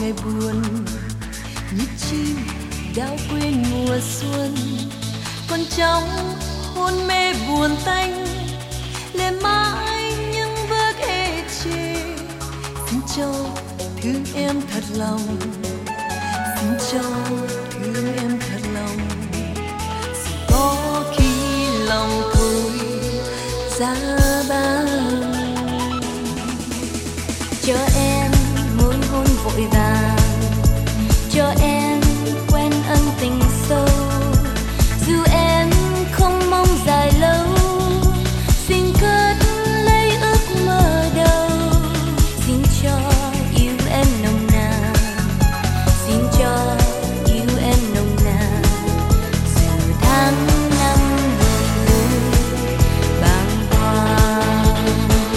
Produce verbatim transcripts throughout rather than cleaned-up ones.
ngày buồn như chim đau quên mùa xuân. Còn trong hôn mê buồn tanh lệ mãi những bước ê chê. Xin cho thương em thật lòng, xin cho thương em thật lòng. Dù có khi lòng thôi giá băng, cho em môi hôn vội vàng, cho em quen ân tình sâu. Dù em không mong dài lâu, xin cất lấy ước mơ đầu. Xin cho yêu em nồng nàn, xin cho yêu em nồng nàn. Dù tháng năm buồn vui bàng hoàng,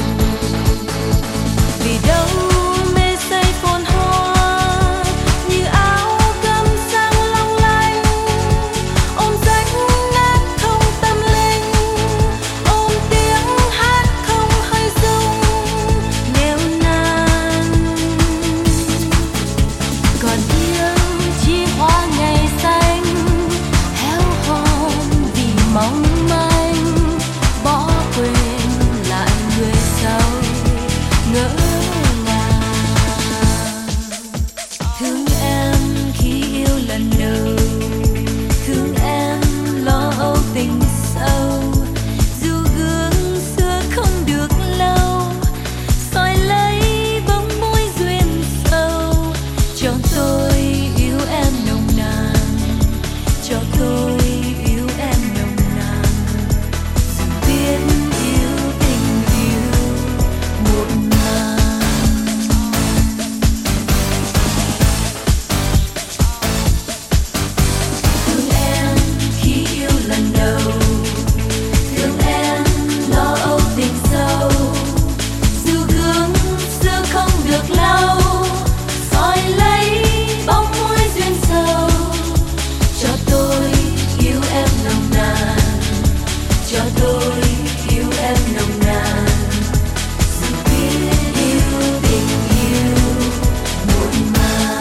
vì đâu mê say phồn hoa như áo gấm sang long lanh. Ôm rách nát không tâm linh, ôm tiếng hát không hơi rung nghèo nàn. Còn yêu chi hoa ngày xanh héo hon vì mong manh, bỏ quên lại người sau ngỡ ngàng. Thương em khi yêu lần đầu, thương em lo âu tình sâu. Dù gương xưa không được lâu, soi lấy bóng môi duyên sâu. Cho tôi yêu em nồng nàn, cho tôi yêu em nồng nàn. Dù biết yêu tình yêu muộn màng. Thương em khi yêu lần đầu, thương em lo âu tình sâu. Dù gương xưa không được lâu, soi lấy bóng môi duyên sâu. Cho tôi yêu em nồng nàn, cho tôi yêu em nồng nàn. Dù biết yêu tình yêu muộn màng.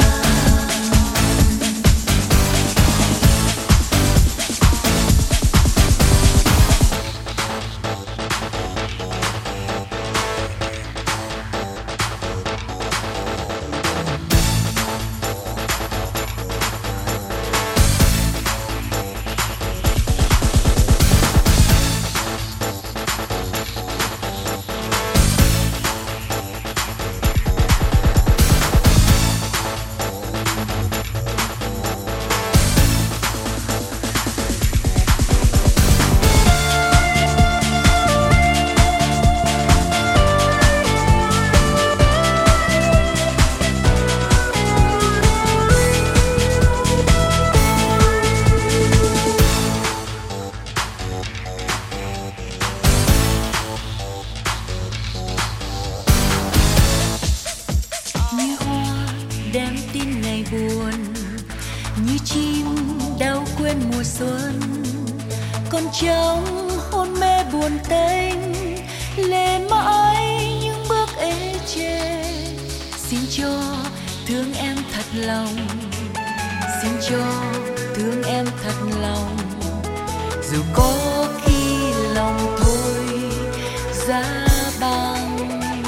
Như hoa đem tin ngày buồn, như chim đau quên mùa xuân. Còn trong hôn mê buồn tênh lệ mãi những bước ê chê. Xin cho thương em thật lòng, xin cho thương em thật lòng. Dù có khi lòng thôi giá băng,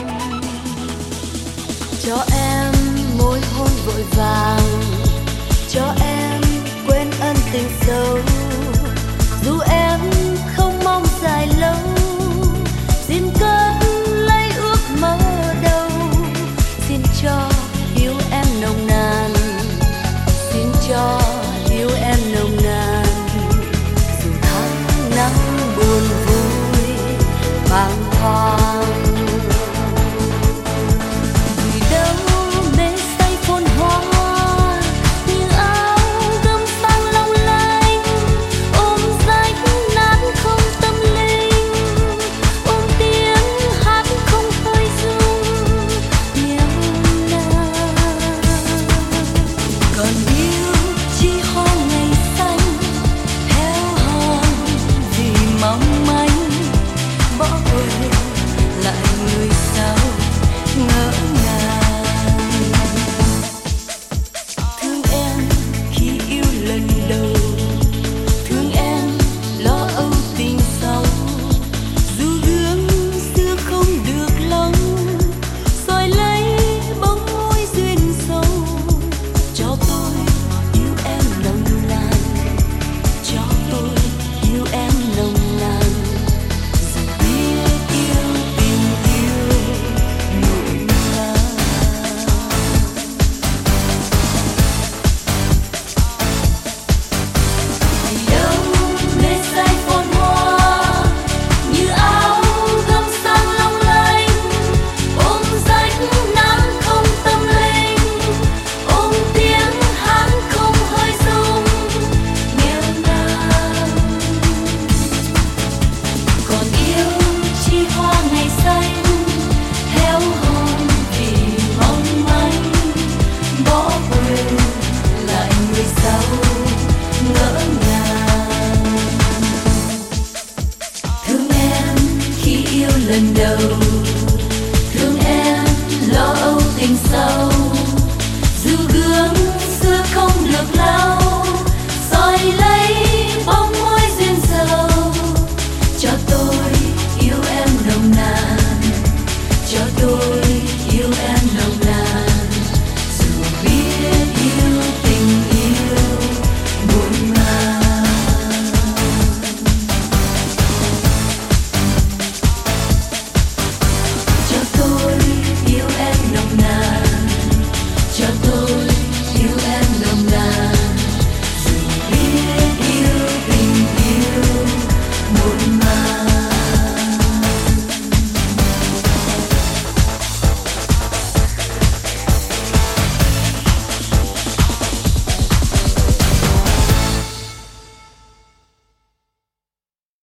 cho em môi hôn vội vàng, cho em quên ân tình sâu. Dù em không mong dài lâu, xin cất lấy ước mơ đầu. Xin cho yêu em nồng nàn, xin cho yêu em nồng nàn. Dù tháng năm buồn vui bàng hoàng, vì đâu mê say phồn hoa lần đầu.